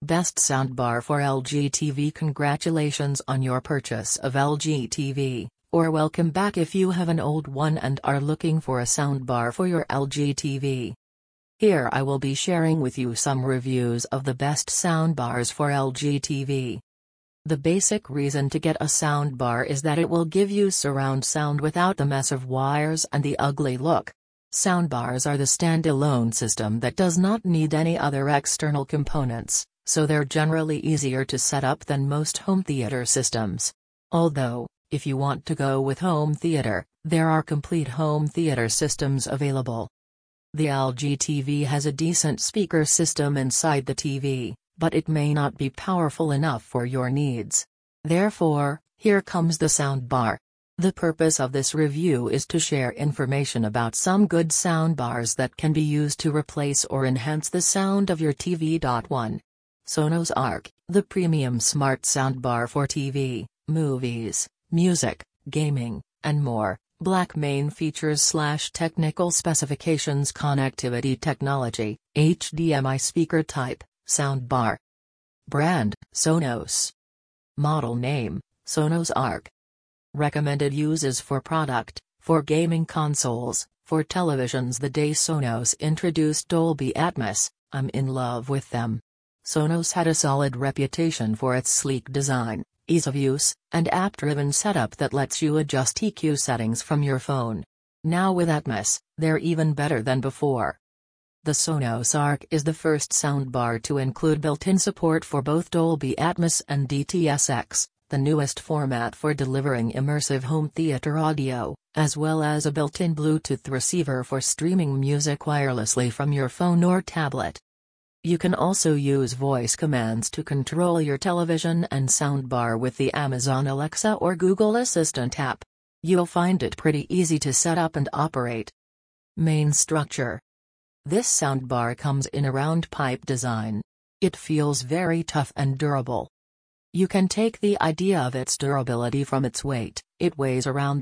Best soundbar for LG TV. Congratulations on your purchase of LG TV, or welcome back if you have an old one and are looking for a soundbar for your LG TV. Here I will be sharing with you some reviews of the best soundbars for LG TV. The basic reason to get a soundbar is that it will give you surround sound without the mess of wires and the ugly look. Soundbars are the standalone system that does not need any other external components, so they're generally easier to set up than most home theater systems. Although, if you want to go with home theater, there are complete home theater systems available. The LG TV has a decent speaker system inside the TV, but it may not be powerful enough for your needs. Therefore, here comes the soundbar. The purpose of this review is to share information about some good soundbars that can be used to replace or enhance the sound of your TV. 1. Sonos Arc, the premium smart soundbar for TV, movies, music, gaming, and more. Black main features / technical specifications: connectivity technology, HDMI speaker type, soundbar. Brand: Sonos. Model name: Sonos Arc. Recommended uses for product: for gaming consoles, for televisions. The day Sonos introduced Dolby Atmos, I'm in love with them. Sonos had a solid reputation for its sleek design, ease of use, and app-driven setup that lets you adjust EQ settings from your phone. Now with Atmos, they're even better than before. The Sonos Arc is the first soundbar to include built-in support for both Dolby Atmos and DTS:X, the newest format for delivering immersive home theater audio, as well as a built-in Bluetooth receiver for streaming music wirelessly from your phone or tablet. You can also use voice commands to control your television and soundbar with the Amazon Alexa or Google Assistant app. You'll find it pretty easy to set up and operate. Main structure. This soundbar comes in a round pipe design. It feels very tough and durable. You can take the idea of its durability from its weight. It weighs around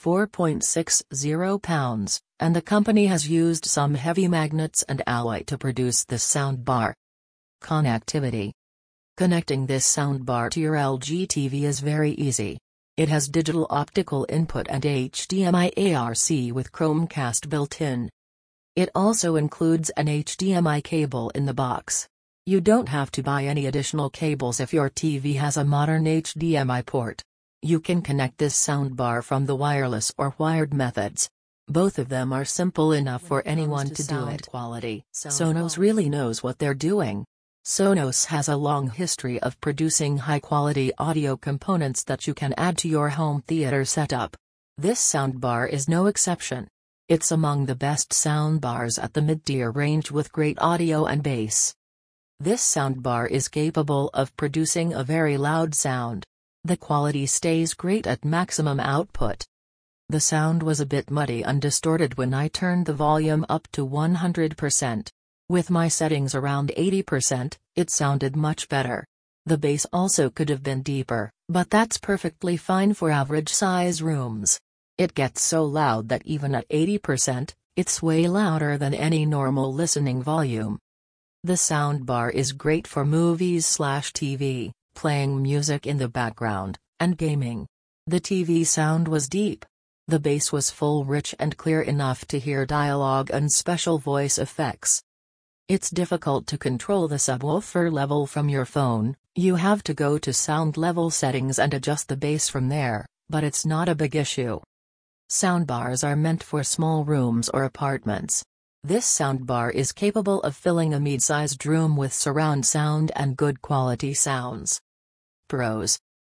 24.60 pounds, and the company has used some heavy magnets and alloy to produce this soundbar. Connectivity. Connecting this soundbar to your LG TV is very easy. It has digital optical input and HDMI ARC with Chromecast built in. It also includes an HDMI cable in the box. You don't have to buy any additional cables if your TV has a modern HDMI port. You can connect this soundbar from the wireless or wired methods. Both of them are simple enough for anyone to do it. Quality. Sonos really knows what they're doing. Sonos has a long history of producing high-quality audio components that you can add to your home theater setup. This soundbar is no exception. It's among the best soundbars at the mid-tier range with great audio and bass. This soundbar is capable of producing a very loud sound. The quality stays great at maximum output. The sound was a bit muddy and distorted when I turned the volume up to 100%. With my settings around 80%, it sounded much better. The bass also could have been deeper, but that's perfectly fine for average size rooms. It gets so loud that even at 80%, it's way louder than any normal listening volume. The soundbar is great for movies/TV, playing music in the background, and gaming. The TV sound was deep. The bass was full, rich and clear enough to hear dialogue and special voice effects. It's difficult to control the subwoofer level from your phone. You have to go to sound level settings and adjust the bass from there, but it's not a big issue. Soundbars are meant for small rooms or apartments. This soundbar is capable of filling a mid-sized room with surround sound and good quality sounds. Pros: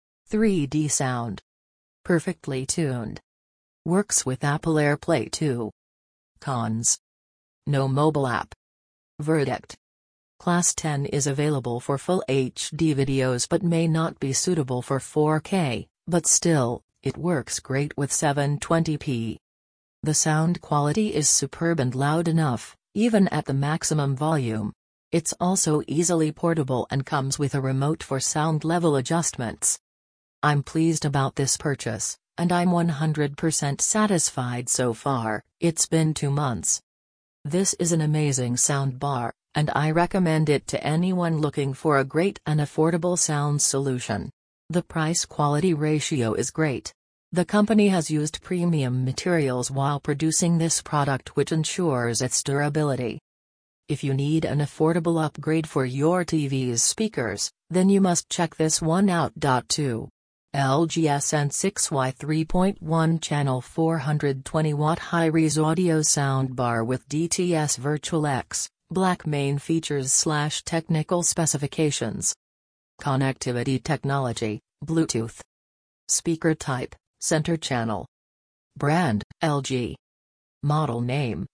3D sound. Perfectly tuned. Works with Apple AirPlay 2. Cons: no mobile app. Verdict: Class 10 is available for full HD videos but may not be suitable for 4K, but still, it works great with 720p. The sound quality is superb and loud enough, even at the maximum volume. It's also easily portable and comes with a remote for sound level adjustments. I'm pleased about this purchase, and I'm 100% satisfied so far. It's been 2 months. This is an amazing soundbar, and I recommend it to anyone looking for a great and affordable sound solution. The price-quality ratio is great. The company has used premium materials while producing this product, which ensures its durability. If you need an affordable upgrade for your TV's speakers, then you must check this one out. 2. LG SN6Y 3.1 channel 420 watt high-res audio soundbar with DTS Virtual X, black. Main features / technical specifications. Connectivity technology, Bluetooth. Speaker type, center channel. Brand, LG. Model name,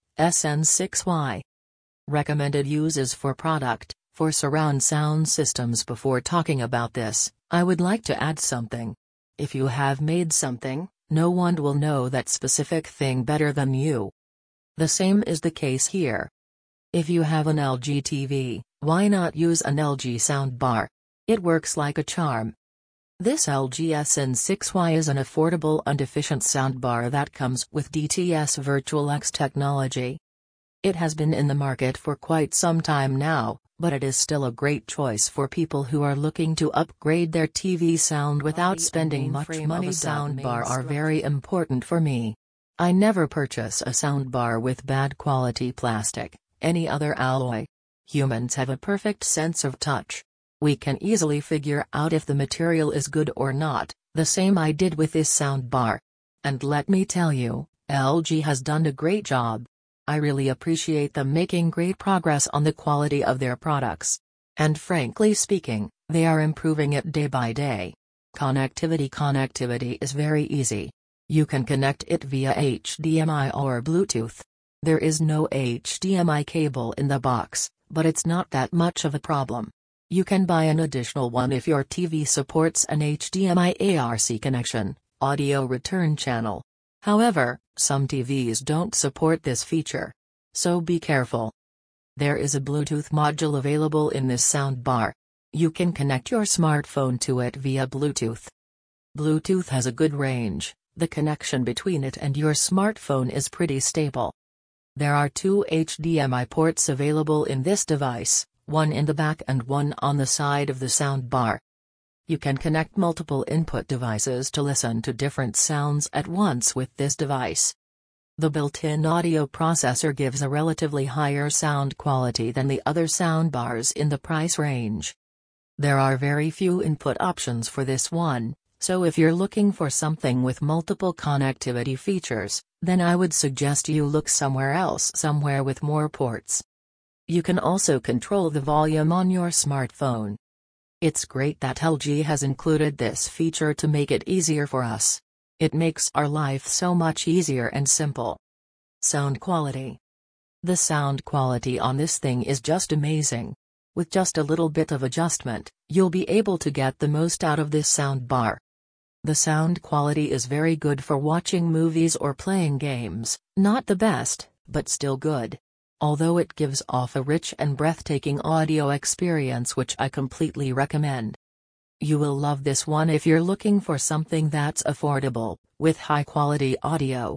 SN6Y. Recommended uses for product, for surround sound systems. Before talking about this, I would like to add something. If you have made something, no one will know that specific thing better than you. The same is the case here. If you have an LG TV, why not use an LG soundbar? It works like a charm. This LG SN6Y is an affordable and efficient soundbar that comes with DTS Virtual X technology. It has been in the market for quite some time now, but it is still a great choice for people who are looking to upgrade their TV sound without spending much money. Soundbar are very important for me. I never purchase a soundbar with bad quality plastic, any other alloy. Humans have a perfect sense of touch. We can easily figure out if the material is good or not, the same I did with this soundbar. And let me tell you, LG has done a great job. I really appreciate them making great progress on the quality of their products. And frankly speaking, they are improving it day by day. Connectivity is very easy. You can connect it via HDMI or Bluetooth. There is no HDMI cable in the box, but it's not that much of a problem. You can buy an additional one if your TV supports an HDMI ARC connection, audio return channel. However, some TVs don't support this feature. So be careful. There is a Bluetooth module available in this soundbar. You can connect your smartphone to it via Bluetooth. Bluetooth has a good range. The connection between it and your smartphone is pretty stable. There are 2 HDMI ports available in this device, one in the back and one on the side of the soundbar. You can connect multiple input devices to listen to different sounds at once with this device. The built-in audio processor gives a relatively higher sound quality than the other soundbars in the price range. There are very few input options for this one, so if you're looking for something with multiple connectivity features, then I would suggest you look somewhere else, somewhere with more ports. You can also control the volume on your smartphone. It's great that LG has included this feature to make it easier for us. It makes our life so much easier and simple. Sound quality. The sound quality on this thing is just amazing. With just a little bit of adjustment, you'll be able to get the most out of this soundbar. The sound quality is very good for watching movies or playing games, not the best, but still good. Although it gives off a rich and breathtaking audio experience which I completely recommend. You will love this one if you're looking for something that's affordable, with high-quality audio.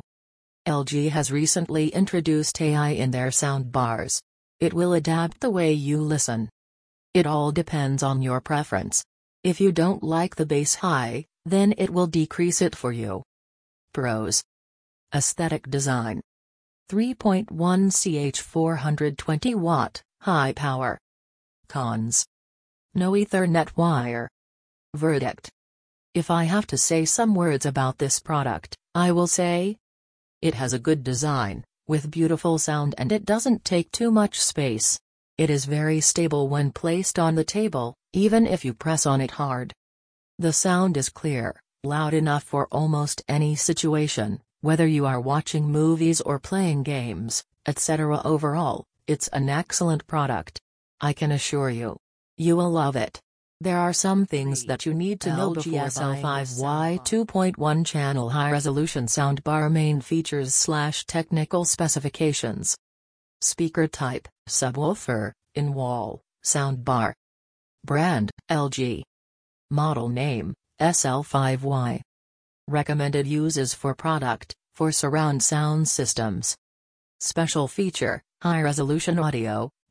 LG has recently introduced AI in their soundbars. It will adapt the way you listen. It all depends on your preference. If you don't like the bass high, then it will decrease it for you. Pros. Aesthetic design. 3.1 ch 420 watt, high power. Cons. No Ethernet wire. Verdict. If I have to say some words about this product, I will say, it has a good design, with beautiful sound, and it doesn't take too much space. It is very stable when placed on the table, even if you press on it hard. The sound is clear, loud enough for almost any situation, whether you are watching movies or playing games, etc. Overall, it's an excellent product. I can assure you. You will love it. There are some things that you need to know before buying this SL5Y 2.1 channel high-resolution soundbar. Main features / technical specifications. Speaker type, subwoofer, in-wall, soundbar. Brand, LG. Model name, SL5Y. Recommended uses for product, for surround sound systems. Special feature, high-resolution audio,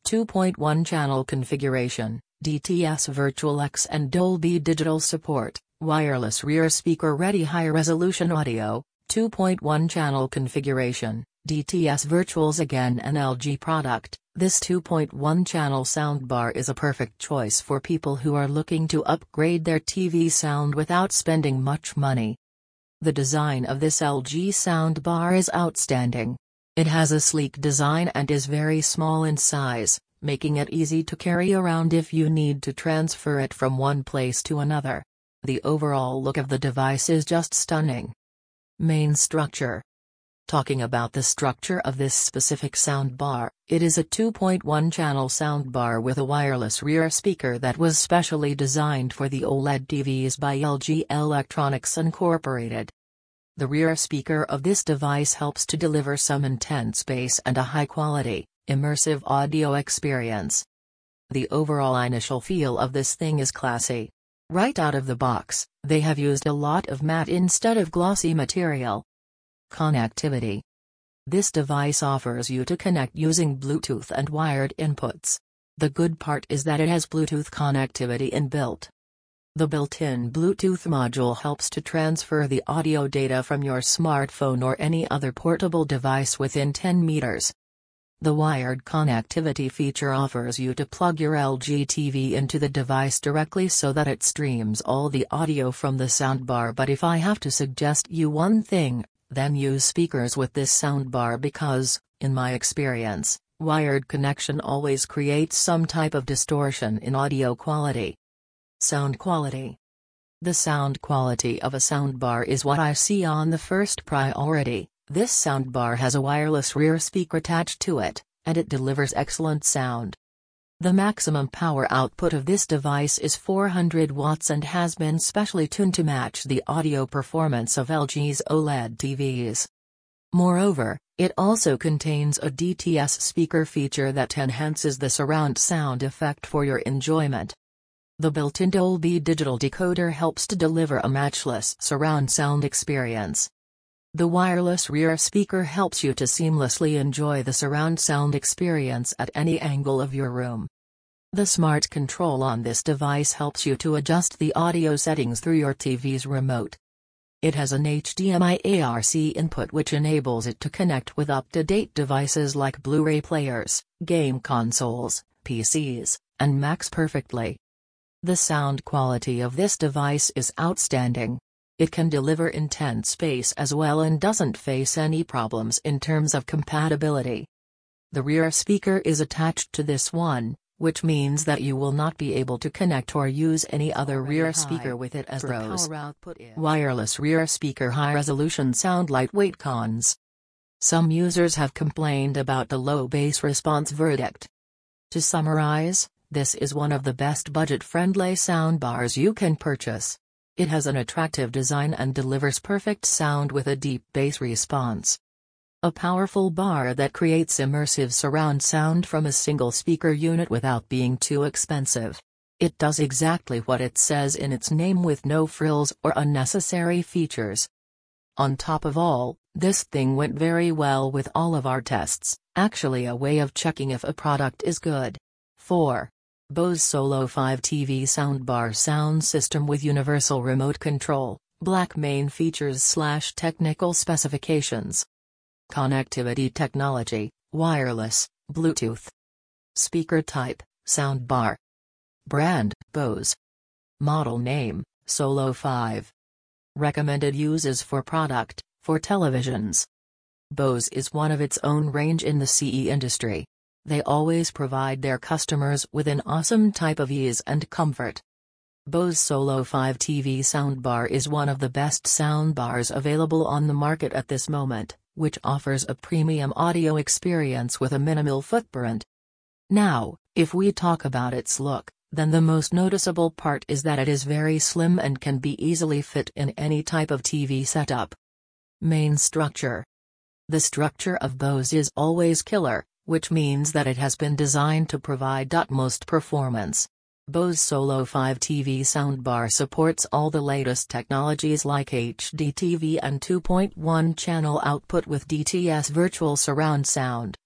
2.1 channel configuration, DTS Virtual X and Dolby Digital support, wireless rear speaker ready high-resolution audio, 2.1 channel configuration, DTS Virtuals. Again an LG product, this 2.1 channel soundbar is a perfect choice for people who are looking to upgrade their TV sound without spending much money. The design of this LG soundbar is outstanding. It has a sleek design and is very small in size, making it easy to carry around if you need to transfer it from one place to another. The overall look of the device is just stunning. Main structure. Talking about the structure of this specific soundbar, it is a 2.1 channel soundbar with a wireless rear speaker that was specially designed for the OLED TVs by LG Electronics Incorporated. The rear speaker of this device helps to deliver some intense bass and a high-quality, immersive audio experience. The overall initial feel of this thing is classy. Right out of the box, they have used a lot of matte instead of glossy material. Connectivity. This device offers you to connect using Bluetooth and wired inputs. The good part is that it has Bluetooth connectivity inbuilt. The built-in Bluetooth module helps to transfer the audio data from your smartphone or any other portable device within 10 meters. The wired connectivity feature offers you to plug your LG TV into the device directly so that it streams all the audio from the soundbar. But if I have to suggest you one thing, then use speakers with this soundbar because, in my experience, wired connection always creates some type of distortion in audio quality. Sound quality. The sound quality of a soundbar is what I see on the first priority. This soundbar has a wireless rear speaker attached to it, and it delivers excellent sound. The maximum power output of this device is 400 watts and has been specially tuned to match the audio performance of LG's OLED TVs. Moreover, it also contains a DTS speaker feature that enhances the surround sound effect for your enjoyment. The built-in Dolby Digital decoder helps to deliver a matchless surround sound experience. The wireless rear speaker helps you to seamlessly enjoy the surround sound experience at any angle of your room. The smart control on this device helps you to adjust the audio settings through your TV's remote. It has an HDMI ARC input which enables it to connect with up-to-date devices like Blu-ray players, game consoles, PCs, and Macs perfectly. The sound quality of this device is outstanding. It can deliver intense bass as well and doesn't face any problems in terms of compatibility. The rear speaker is attached to this one, which means that you will not be able to connect or use any other rear speaker with it as pros. Wireless rear speaker high-resolution sound lightweight cons. Some users have complained about the low bass response verdict. To summarize, this is one of the best budget-friendly soundbars you can purchase. It has an attractive design and delivers perfect sound with a deep bass response. A powerful bar that creates immersive surround sound from a single speaker unit without being too expensive. It does exactly what it says in its name with no frills or unnecessary features. On top of all, this thing went very well with all of our tests, actually a way of checking if a product is good. 4. Bose Solo 5 TV Soundbar Sound System with Universal Remote Control, Black Main Features / Technical Specifications. Connectivity technology, wireless, Bluetooth. Speaker type, soundbar. Brand, Bose. Model name, Solo 5. Recommended uses for product, for televisions. Bose is one of its own range in the CE industry. They always provide their customers with an awesome type of ease and comfort. Bose Solo 5 TV soundbar is one of the best soundbars available on the market at this moment, which offers a premium audio experience with a minimal footprint. Now, if we talk about its look, then the most noticeable part is that it is very slim and can be easily fit in any type of TV setup. Main structure. The structure of Bose is always killer, which means that it has been designed to provide utmost performance. Bose Solo 5 TV soundbar supports all the latest technologies like HD TV and 2.1 channel output with DTS virtual surround sound,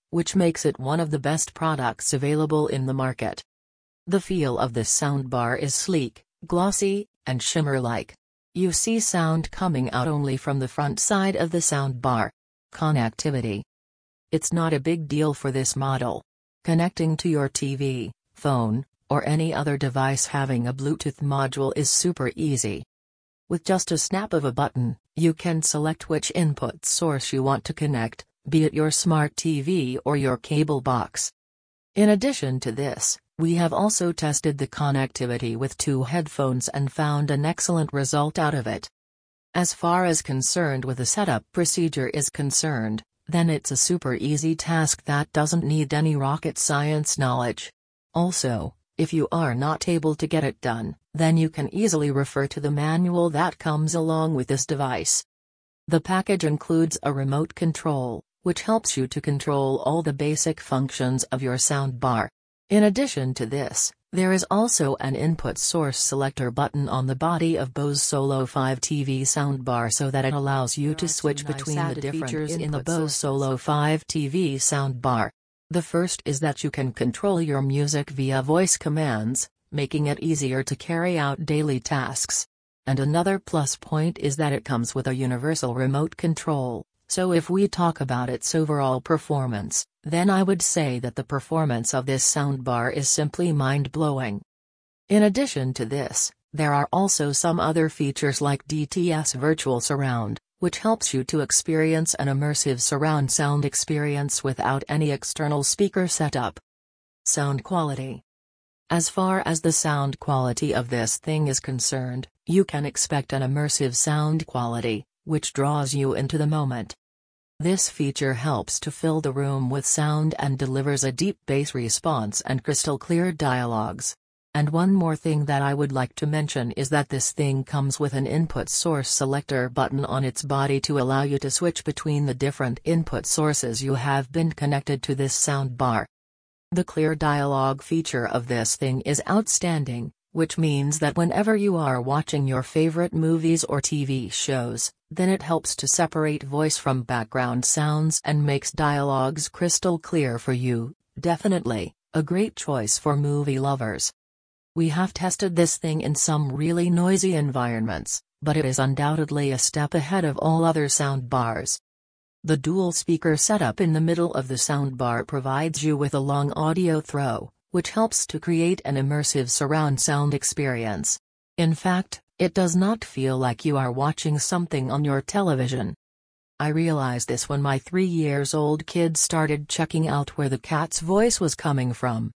which makes it one of the best products available in the market. The feel of this soundbar is sleek, glossy, and shimmer-like. You see sound coming out only from the front side of the soundbar. Connectivity. It's not a big deal for this model. Connecting to your TV, phone, or any other device having a Bluetooth module is super easy. With just a snap of a button, you can select which input source you want to connect, be it your smart TV or your cable box. In addition to this, we have also tested the connectivity with 2 headphones and found an excellent result out of it. As far as concerned with the setup procedure is concerned, then it's a super easy task that doesn't need any rocket science knowledge. Also, if you are not able to get it done, then you can easily refer to the manual that comes along with this device. The package includes a remote control, which helps you to control all the basic functions of your soundbar. In addition to this, there is also an input source selector button on the body of Bose Solo 5 TV soundbar so that it allows you to switch between the different features in the Bose Solo 5 TV soundbar. The first is that you can control your music via voice commands, making it easier to carry out daily tasks. And another plus point is that it comes with a universal remote control, so if we talk about its overall performance, then I would say that the performance of this soundbar is simply mind-blowing. In addition to this, there are also some other features like DTS Virtual Surround, which helps you to experience an immersive surround sound experience without any external speaker setup. Sound quality. As far as the sound quality of this thing is concerned, you can expect an immersive sound quality, which draws you into the moment. This feature helps to fill the room with sound and delivers a deep bass response and crystal clear dialogues. And one more thing that I would like to mention is that this thing comes with an input source selector button on its body to allow you to switch between the different input sources you have been connected to this soundbar. The clear dialogue feature of this thing is outstanding, which means that whenever you are watching your favorite movies or TV shows, then it helps to separate voice from background sounds and makes dialogues crystal clear for you. Definitely, a great choice for movie lovers. We have tested this thing in some really noisy environments, but it is undoubtedly a step ahead of all other soundbars. The dual speaker setup in the middle of the soundbar provides you with a long audio throw, which helps to create an immersive surround sound experience. In fact, it does not feel like you are watching something on your television. I realized this when my 3-year-old kid started checking out where the cat's voice was coming from.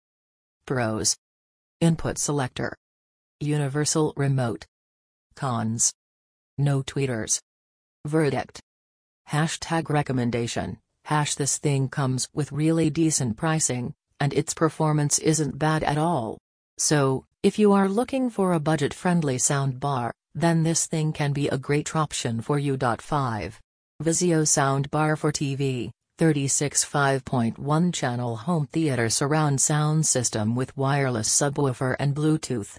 Pros. Input selector. Universal remote. Cons. No tweeters. Verdict. #recommendation. This thing comes with really decent pricing, and its performance isn't bad at all. So, if you are looking for a budget-friendly soundbar, then this thing can be a great option for you. 5. Vizio Soundbar for TV, 36 5.1 channel home theater surround sound system with wireless subwoofer and Bluetooth,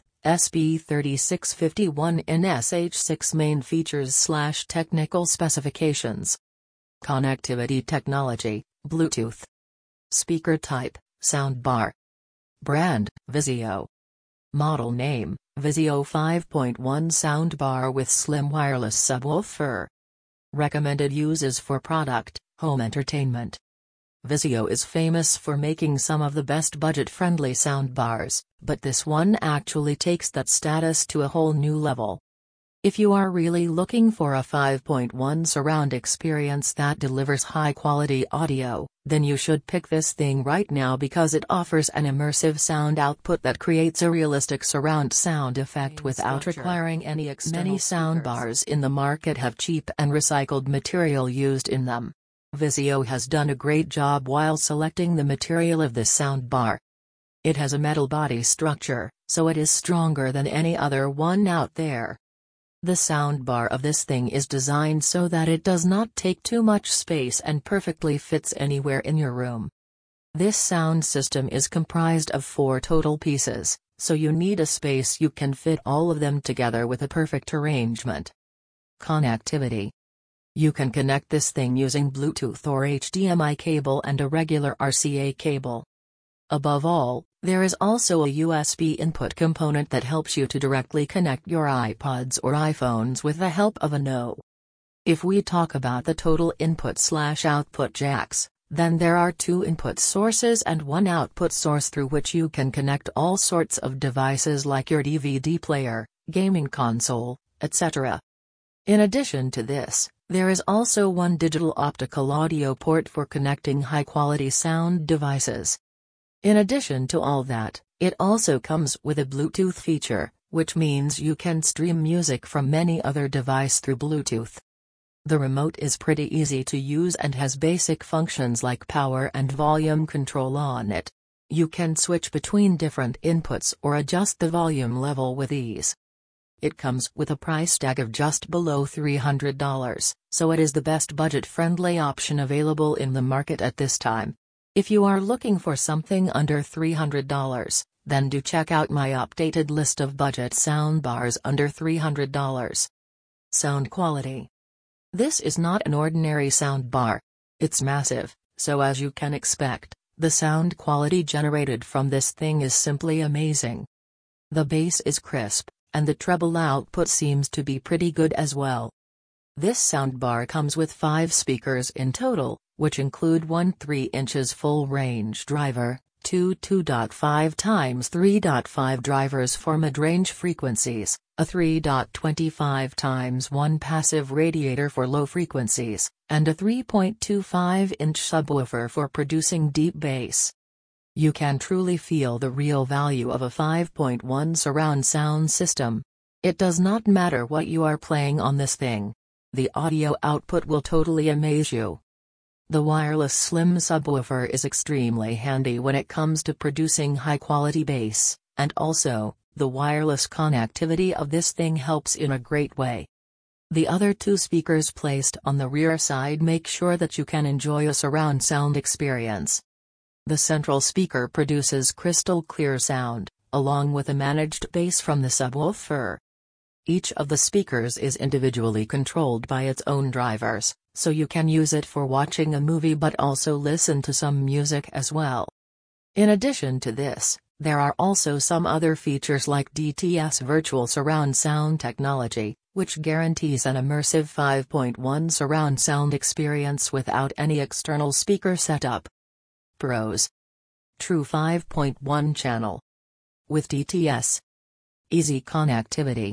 SB3651 in SH6 main features/technical specifications. Connectivity technology, Bluetooth. Speaker type, soundbar. Brand, Vizio. Model name, Vizio 5.1 soundbar with slim wireless subwoofer. Recommended uses for product, home entertainment. Vizio is famous for making some of the best budget-friendly soundbars, but this one actually takes that status to a whole new level. If you are really looking for a 5.1 surround experience that delivers high-quality audio, then you should pick this thing right now because it offers an immersive sound output that creates a realistic surround sound effect without requiring any external Many soundbars in the market have cheap and recycled material used in them. Vizio has done a great job while selecting the material of this soundbar. It has a metal body structure, so it is stronger than any other one out there. The soundbar of this thing is designed so that it does not take too much space and perfectly fits anywhere in your room. This sound system is comprised of 4 total pieces, so you need a space you can fit all of them together with a perfect arrangement. Connectivity. You can connect this thing using Bluetooth or HDMI cable and a regular RCA cable. Above all, there is also a USB input component that helps you to directly connect your iPods or iPhones with the help of a No. If we talk about the total input/output jacks, then there are 2 input sources and 1 output source through which you can connect all sorts of devices like your DVD player, gaming console, etc. In addition to this, there is also 1 digital optical audio port for connecting high-quality sound devices. In addition to all that, it also comes with a Bluetooth feature, which means you can stream music from any other device through Bluetooth. The remote is pretty easy to use and has basic functions like power and volume control on it. You can switch between different inputs or adjust the volume level with ease. It comes with a price tag of just below $300, so it is the best budget-friendly option available in the market at this time. If you are looking for something under $300, then do check out my updated list of budget soundbars under $300. Sound quality. This is not an ordinary soundbar. It's massive, so as you can expect, the sound quality generated from this thing is simply amazing. The bass is crisp, and the treble output seems to be pretty good as well. This soundbar comes with 5 speakers in total, which include 1 3-inch full-range driver, 2 2.5 x 3.5 drivers for mid-range frequencies, a 3.25 x 1 passive radiator for low frequencies, and a 3.25-inch subwoofer for producing deep bass. You can truly feel the real value of a 5.1 surround sound system. It does not matter what you are playing on this thing. The audio output will totally amaze you. The wireless slim subwoofer is extremely handy when it comes to producing high-quality bass, and also, the wireless connectivity of this thing helps in a great way. The other 2 speakers placed on the rear side make sure that you can enjoy a surround sound experience. The central speaker produces crystal clear sound, along with a managed bass from the subwoofer. Each of the speakers is individually controlled by its own drivers, so you can use it for watching a movie but also listen to some music as well. In addition to this, there are also some other features like DTS virtual surround sound technology, which guarantees an immersive 5.1 surround sound experience without any external speaker setup. Pros: true 5.1 channel with DTS. Easy connectivity.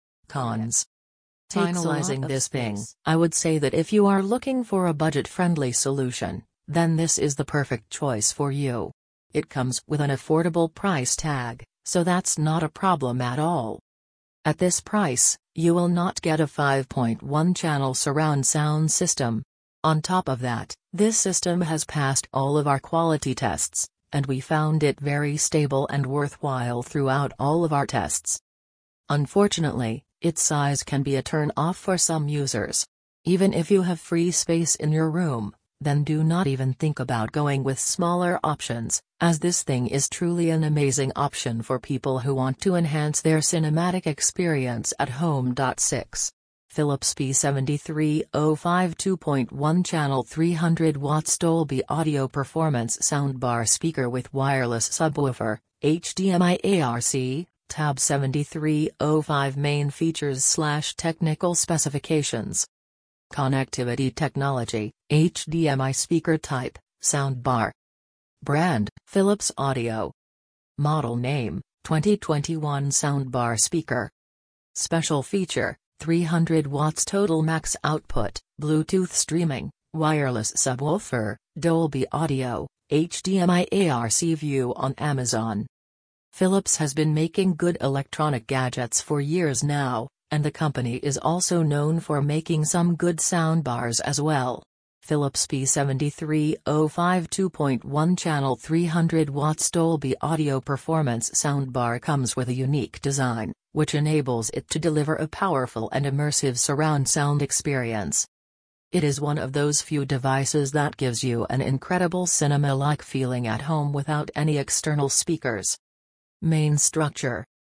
Cons: finalizing this thing, I would say that if you are looking for a budget-friendly solution, then this is the perfect choice for you. It comes with an affordable price tag, so that's not a problem at all. At this price, you will not get a 5.1 channel surround sound system. On top of that, this system has passed all of our quality tests, and we found it very stable and worthwhile throughout all of our tests. Unfortunately, its size can be a turn-off for some users. Even if you have free space in your room, then do not even think about going with smaller options, as this thing is truly an amazing option for people who want to enhance their cinematic experience at home. 6. Philips P7305 2.1 channel 300 watts Dolby Audio Performance Soundbar Speaker with Wireless Subwoofer, HDMI ARC. Tab 7305 Main Features/Technical Specifications. Connectivity Technology, HDMI Speaker Type, Soundbar. Brand, Philips Audio. Model Name, 2021 Soundbar Speaker. Special Feature, 300 watts Total Max Output, Bluetooth Streaming, Wireless Subwoofer, Dolby Audio, HDMI ARC View on Amazon. Philips has been making good electronic gadgets for years now, and the company is also known for making some good soundbars as well. Philips P7305 2.1 channel 300 watts Dolby Audio Performance Soundbar comes with a unique design, which enables it to deliver a powerful and immersive surround sound experience. It is one of those few devices that gives you an incredible cinema-like feeling at home without any external speakers. Main structure.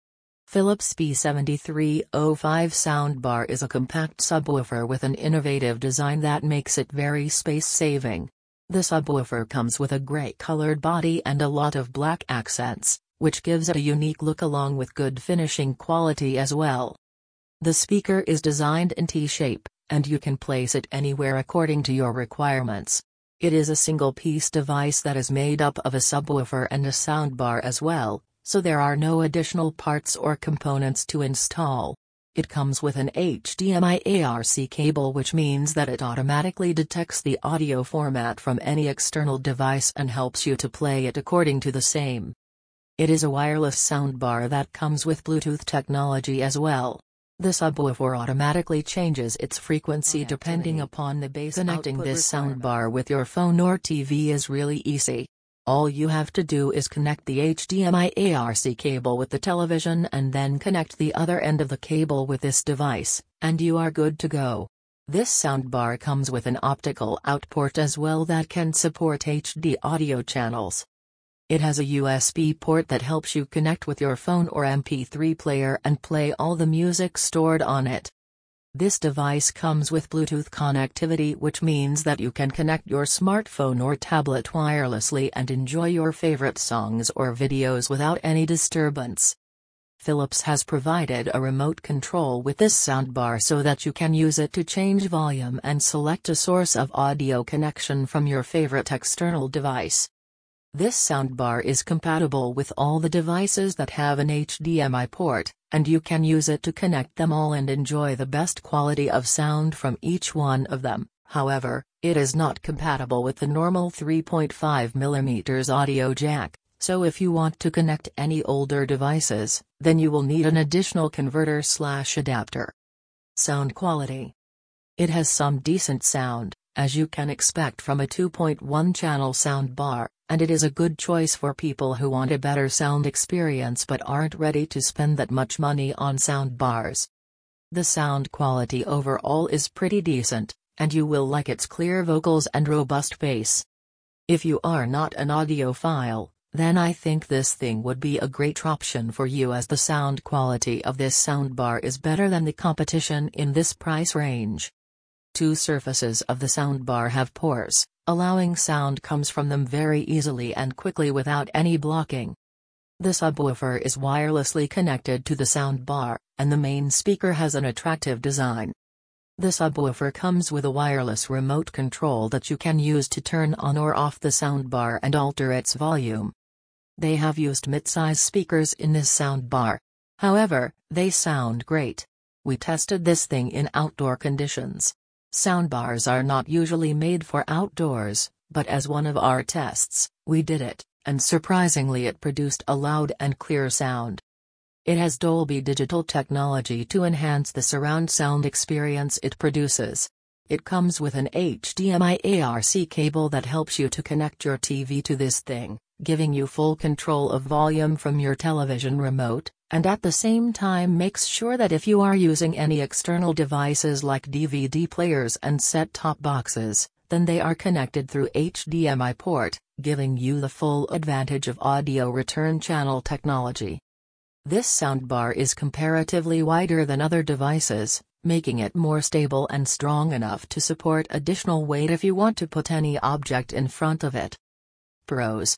Philips P7305 soundbar is a compact subwoofer with an innovative design that makes it very space-saving. The subwoofer comes with a gray-colored body and a lot of black accents, which gives it a unique look along with good finishing quality as well. The speaker is designed in T-shape, and you can place it anywhere according to your requirements. It is a single-piece device that is made up of a subwoofer and a soundbar as well, so there are no additional parts or components to install. It comes with an HDMI ARC cable, which means that it automatically detects the audio format from any external device and helps you to play it according to the same. It is a wireless soundbar that comes with Bluetooth technology as well. The subwoofer automatically changes its frequency depending upon the bass output. Connecting this soundbar with your phone or TV is really easy. All you have to do is connect the HDMI ARC cable with the television and then connect the other end of the cable with this device, and you are good to go. This soundbar comes with an optical out port as well that can support HD audio channels. It has a USB port that helps you connect with your phone or MP3 player and play all the music stored on it. This device comes with Bluetooth connectivity, which means that you can connect your smartphone or tablet wirelessly and enjoy your favorite songs or videos without any disturbance. Philips has provided a remote control with this soundbar so that you can use it to change volume and select a source of audio connection from your favorite external device. This soundbar is compatible with all the devices that have an HDMI port, and you can use it to connect them all and enjoy the best quality of sound from each one of them. However, it is not compatible with the normal 3.5mm audio jack, so if you want to connect any older devices, then you will need an additional converter/adapter. Sound quality. It has some decent sound, as you can expect from a 2.1-channel soundbar, and it is a good choice for people who want a better sound experience but aren't ready to spend that much money on soundbars. The sound quality overall is pretty decent, and you will like its clear vocals and robust bass. If you are not an audiophile, then I think this thing would be a great option for you, as the sound quality of this soundbar is better than the competition in this price range. Two surfaces of the soundbar have pores, allowing sound comes from them very easily and quickly without any blocking. The subwoofer is wirelessly connected to the soundbar, and the main speaker has an attractive design. The subwoofer comes with a wireless remote control that you can use to turn on or off the soundbar and alter its volume. They have used mid-size speakers in this soundbar. However, they sound great. We tested this thing in outdoor conditions. Soundbars are not usually made for outdoors, but as one of our tests, we did it, and surprisingly it produced a loud and clear sound. It has Dolby Digital technology to enhance the surround sound experience it produces. It comes with an HDMI ARC cable that helps you to connect your TV to this thing, giving you full control of volume from your television remote, and at the same time makes sure that if you are using any external devices like DVD players and set-top boxes, then they are connected through HDMI port, giving you the full advantage of audio return channel technology. This soundbar is comparatively wider than other devices, making it more stable and strong enough to support additional weight if you want to put any object in front of it. Pros: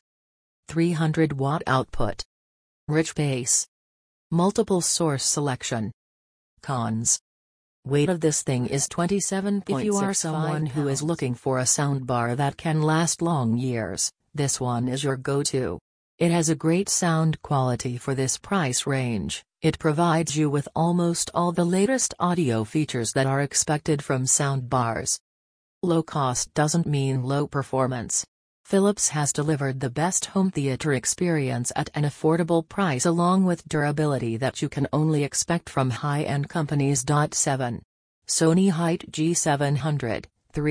300-watt output. Rich bass. Multiple source selection. Cons: weight of this thing is 27.65 pounds. If you are someone who is looking for a soundbar that can last long years, this one is your go-to. It has a great sound quality for this price range. It provides you with almost all the latest audio features that are expected from soundbars. Low cost doesn't mean low performance. Philips has delivered the best home theater experience at an affordable price along with durability that you can only expect from high-end companies. 7. Sony Height G700,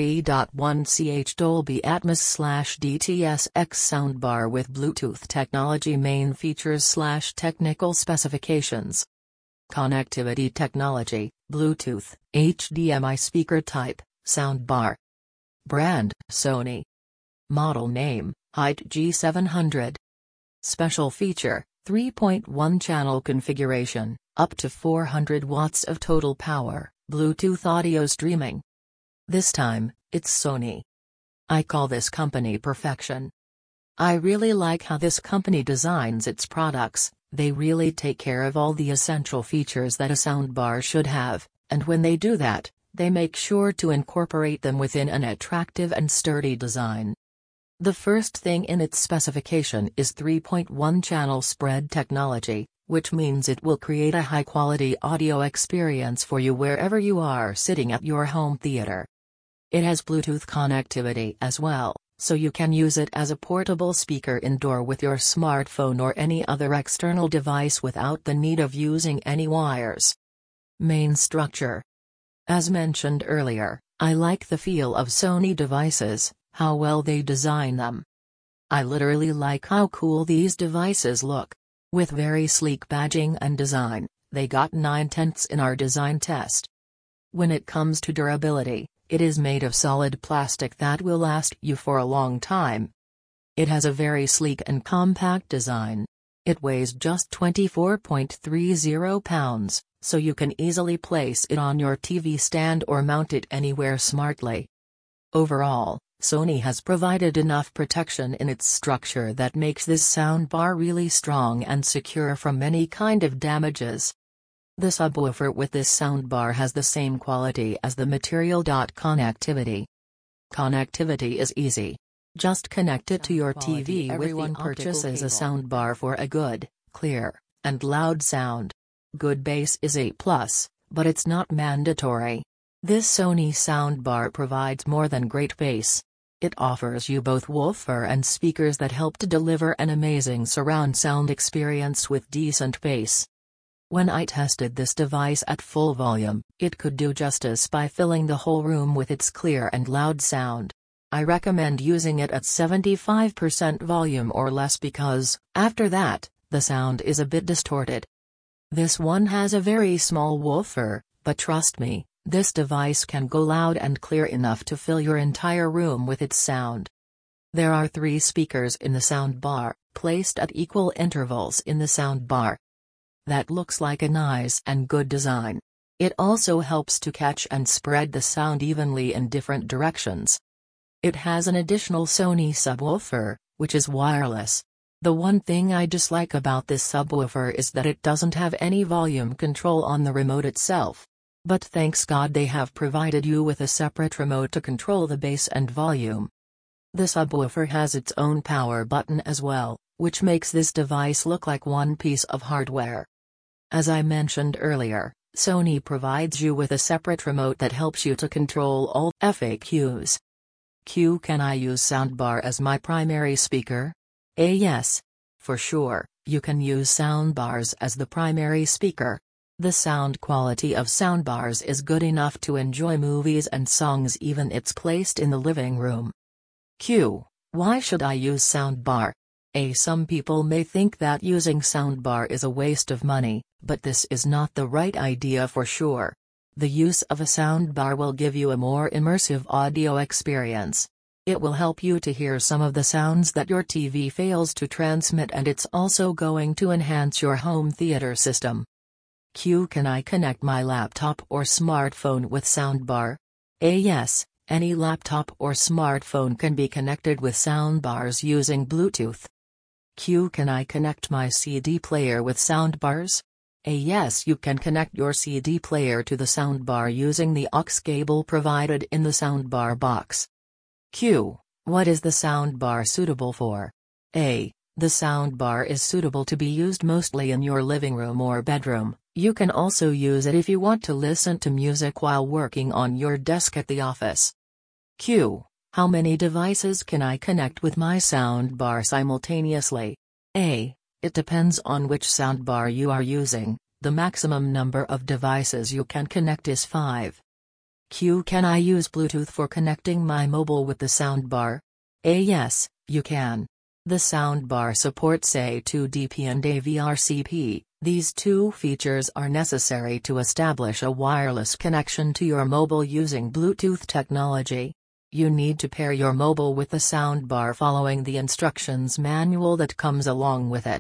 3.1ch Dolby Atmos/DTS-X soundbar with Bluetooth technology. Main features/technical specifications. Connectivity technology, Bluetooth, HDMI speaker type, soundbar. Brand, Sony. Model name, Height G700. Special feature, 3.1 channel configuration, up to 400 watts of total power, Bluetooth audio streaming. This time, it's Sony. I call this company perfection. I really like how this company designs its products. They really take care of all the essential features that a soundbar should have, and when they do that, they make sure to incorporate them within an attractive and sturdy design. The first thing in its specification is 3.1 channel spread technology, which means it will create a high-quality audio experience for you wherever you are sitting at your home theater. It has Bluetooth connectivity as well, so you can use it as a portable speaker indoor with your smartphone or any other external device without the need of using any wires. Main structure. As mentioned earlier, I like the feel of Sony devices, how well they design them. I literally like how cool these devices look. With very sleek badging and design, they got 9/10 in our design test. When it comes to durability, it is made of solid plastic that will last you for a long time. It has a very sleek and compact design. It weighs just 24.30 pounds, so you can easily place it on your TV stand or mount it anywhere smartly. Overall, Sony has provided enough protection in its structure that makes this soundbar really strong and secure from any kind of damages. The subwoofer with this soundbar has the same quality as the material. Connectivity. Connectivity is easy. Just connect it to your TV. Everyone purchases a soundbar for a good, clear, and loud sound. Good bass is a plus, but it's not mandatory. This Sony soundbar provides more than great bass. It offers you both woofer and speakers that help to deliver an amazing surround sound experience with decent bass. When I tested this device at full volume, it could do justice by filling the whole room with its clear and loud sound. I recommend using it at 75% volume or less because, after that, the sound is a bit distorted. This one has a very small woofer, but trust me, this device can go loud and clear enough to fill your entire room with its sound. There are 3 speakers in the soundbar, placed at equal intervals in the soundbar. That looks like a nice and good design. It also helps to catch and spread the sound evenly in different directions. It has an additional Sony subwoofer, which is wireless. The one thing I dislike about this subwoofer is that it doesn't have any volume control on the remote itself. But thanks God they have provided you with a separate remote to control the bass and volume. The subwoofer has its own power button as well, which makes this device look like one piece of hardware. As I mentioned earlier, Sony provides you with a separate remote that helps you to control all FAQs. Can I use soundbar as my primary speaker? Yes. For sure, you can use soundbars as the primary speaker. The sound quality of soundbars is good enough to enjoy movies and songs even if it's placed in the living room. Why should I use soundbar? Some people may think that using soundbar is a waste of money, but this is not the right idea for sure. The use of a soundbar will give you a more immersive audio experience. It will help you to hear some of the sounds that your TV fails to transmit, and it's also going to enhance your home theater system. Can I connect my laptop or smartphone with soundbar? Yes, any laptop or smartphone can be connected with soundbars using Bluetooth. Can I connect my CD player with soundbars? Yes, you can connect your CD player to the soundbar using the aux cable provided in the soundbar box. What is the soundbar suitable for? The soundbar is suitable to be used mostly in your living room or bedroom. You can also use it if you want to listen to music while working on your desk at the office. How many devices can I connect with my soundbar simultaneously? It depends on which soundbar you are using. The maximum number of devices you can connect is 5. Can I use Bluetooth for connecting my mobile with the soundbar? Yes, you can. The soundbar supports A2DP and AVRCP. These 2 features are necessary to establish a wireless connection to your mobile using Bluetooth technology. You need to pair your mobile with the soundbar following the instructions manual that comes along with it.